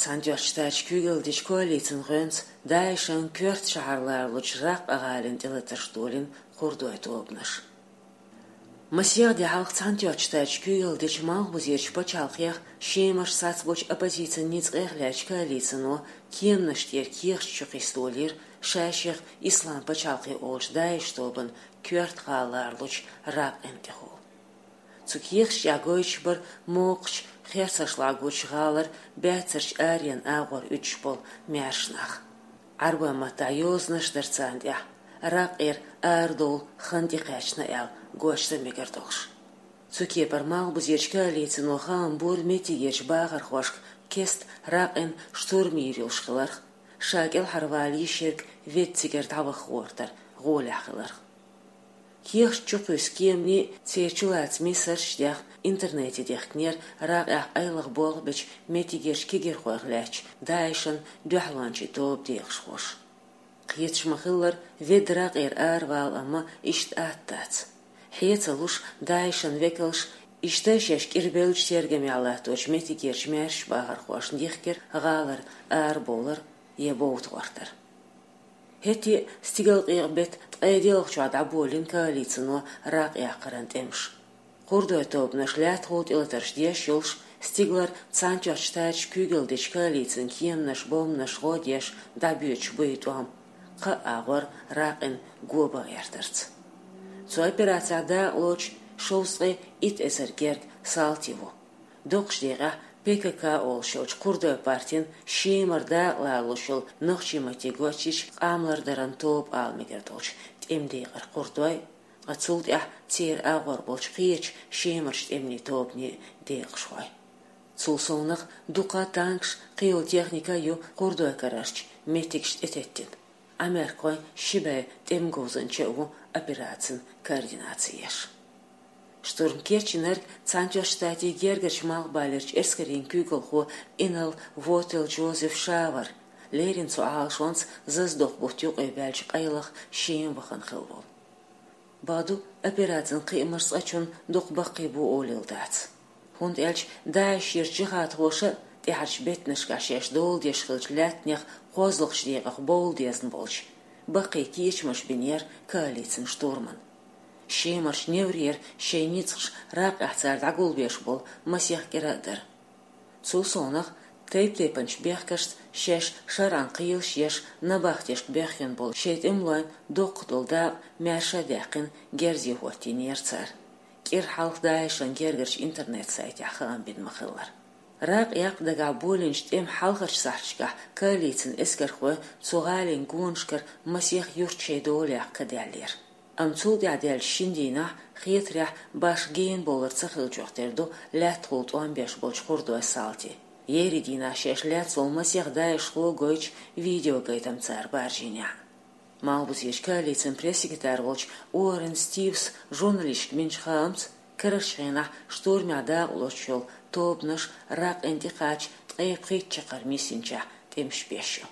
Цандёрчтач кюгелдич коалицин гönz дайшан кёрт шахарларлыч рак агалин телетарштолин хурдой тобнаш. Масьяде халк цандёрчтач кюгелдич малбузерч почалхях шемаш сацбоч оппозиция ницэхляч коалицину кемнаштер кирчук истолир шаших ислам почалхи олш дайштобын кёрт халарлыч рак эмтехол. Цукирш ягойч бар мокч херсашлагуч галар бяцерч арен агор учбол мяшнах. Арба матайознаш дерцандя. Рак ардол хандикачна эл гошта мегертолш. Цуки бар малбузерчка лицину хам бур метигеч багар хошк кест ракын штурмирилшкалар. Шагел харвали шерк ветцигер тавах ортар голяхлар. Кирш чукус кемни церчулац мисарштях интернете дехкнер рак айлах болбич метигерш кигер хоглач дайшан духланчи топ дехшош. Қиетш махыллар ведрак арвал ама ишт аттац. Хецалуш дайшан векалш ишташеш кирбелч сергеми аллаточ метигерш мерш багар хош дихкер галар болар ебоут вартар. Хети стигал бет тайделх чада болин коалицину рак яқарант эмш. Хурдой тобнаш лят хут илатарш деш юлш стиглар цанчачтач кюгелдич коалицин кемнаш бомнаш годеш дабюч буйтуам қа агор ракын гоба яртарц. Цу операцияда лоч шоусты ит эсергерг салтиву. Докшдега ПКК олшоч курдой партин шемарда лалушул нохчимати гочич амлардаран топ алмигертолч темдейгар курдой ацулдя цер агор болч қиеч шемарш темни топни дейгшвай. Цулсонах дука танкш қио техника ю курдой карашч метикш этеттин. Америкой шибе темгозанчеву операцин координацияш. Штурмкерчинер цанчоштати гергерч малбалерч эскерин кюгелху инал вотел Джозеф Шавар. Лерин цу аалшонс заздох бутюк эбялч айлах шеем вахан хилвол. Баду операцин қимарс ачун духбақи бу олилдац. Хунд элч дайшир жихат хоша тихарч бетнышкашеш дол дешхилч лятнях қозлықш дейгах бол дезн болч. Бақи кичмаш бинер коалицин штурман. Шемарш неврер шейницш рак ахцар дагул беш бол масях керадер. Цусонах тейп-тейпанч бехкашт шеш шаран қиыл шеш набахтешк бехен бол шейт имлайн доқтулда мяша дяқин герзи хуатинер цар. Кир халк дайшан гергерч интернет сайт яхаан бин махылар. Рак яқ дага болинч тем халхарч сахчка коалицин эскерхуэ цугалин гуншкер масях юрчей доляқ кадялер. Амцул дядел шиндина хитря баш ген болар цахылчохтерду лят хулт 15 болч хурдой салти. Еридина шеш лят солмасях дайшло гойч видео гайтам цар баржиня. Малбус еш коалицин пресс-секретарь волч Уоррен Стивс журналист минчхамц карашена штурмяда улочол тобнаш рак энтикач тайқит чақар мисинча темшпешу.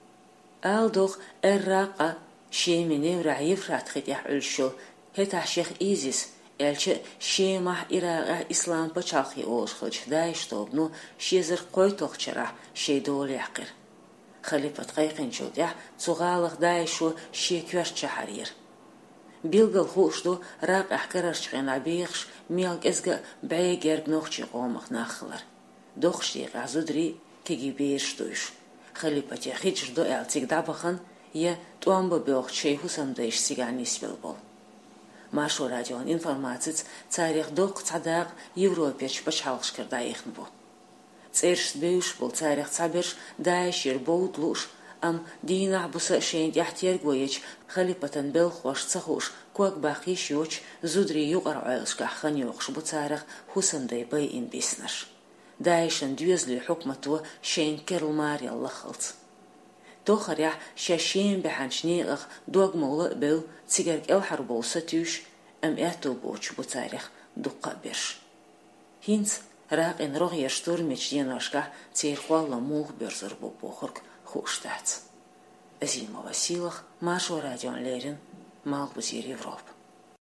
Алдох рақа شيمني ورعيف راتخيت يحلشو هتا شيخ إيزيس إلش شيمح إراغ إسلام بچاخي أوشخج دايش توبنو شيزر قوي توخشرا شي دول يحقر خليفة قيقين شود يح صغالغ دايشو شي كوش چحرير بيلغل خوشدو راق أحكرش غينا بيخش ميلق إزغ بعيقرق نوخشي قومخ ناخلر دوخشي غازودري تيجي بيرش دوش خليفة يخيجر دو إلتيك دابخن я туамба бёх чейхусам дэйш сигани спелбол. Машу радион информациц царих док цадак Европеч пачалшкер даихн бу. Церш бэйш бол царих цаберш дайшир боутлуш ам динах буса шейн яхтер гойеч халипатан бел хош цахуш куак бахиш йоч зудри югар айлшка хан йохш бу царих хусам дэй бэй ин биснаш. Дайшан дюзли хукмату шейн керл мари аллахалц. توخريح شاشين بحنشنيغ دوغ مولا بيل تيجرك أو حربو ستوش أم إعتو بوش بطاريخ دقا برش. هينز راق إن روغ يشتور مجدين وشكا تيخوالا موغ برزر بوخرك خوشتات. أزيما وسيلخ ماشو راديون ليرن مالك بزير يوروب.